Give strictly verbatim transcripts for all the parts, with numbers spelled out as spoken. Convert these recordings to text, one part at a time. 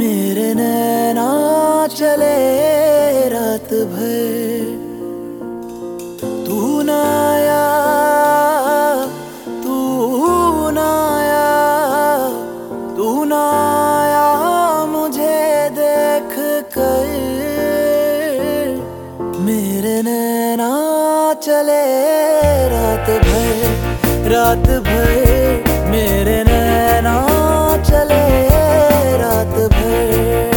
मेरे नैना चले रात भर, तू ना आया, तू ना आया, तू ना आया मुझे देख कर। मेरे नैना चले रात भर, रात भर मेरे नैना चले रात भर,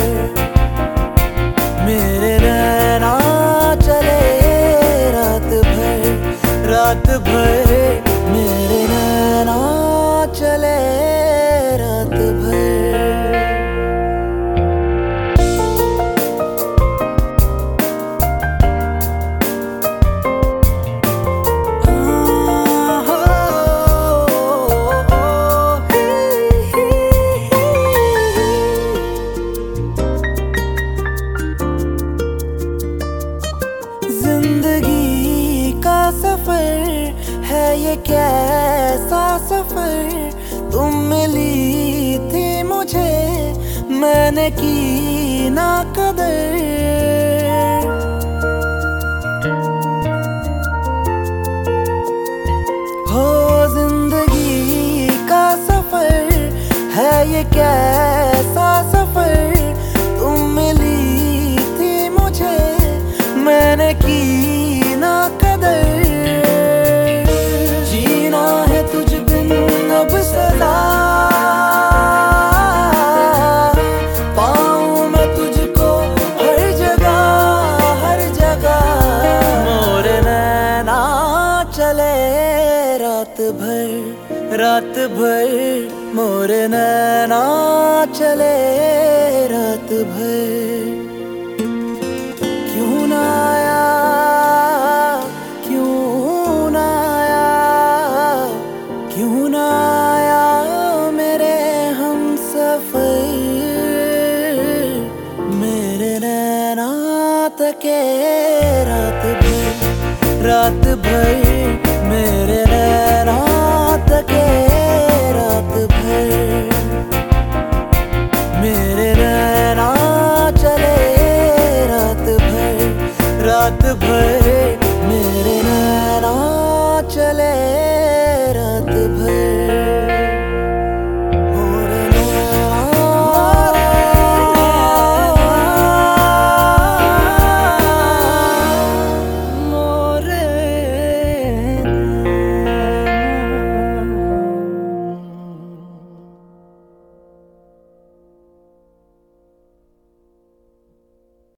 मेरे नैना चले रात भर, रात भर मेरे नैना चले रात भर। जिंदगी का सफर है ये कैसा सफर, तुम मिली थी मुझे मैंने की ना कदर। हो जिंदगी का सफर है ये कैसा सफर, तुम मिली थी मुझे मैंने की ना कदर। जीना है तुझ बिन अब सदा, पाऊं मैं तुझको हर जगह हर जगह। मोरे नैना चले रात भर, रात भर मोरे नैना चले रात भर। क्यों ना आया, क्यों ना आया, क्यों ना आया मेरे हमसफर। मेरे नैना तके रात भर, रात भर मेरे नैना तके रात भर, मेरे नैना चले रात भर, रात भर मेरे नैना चले रात भर।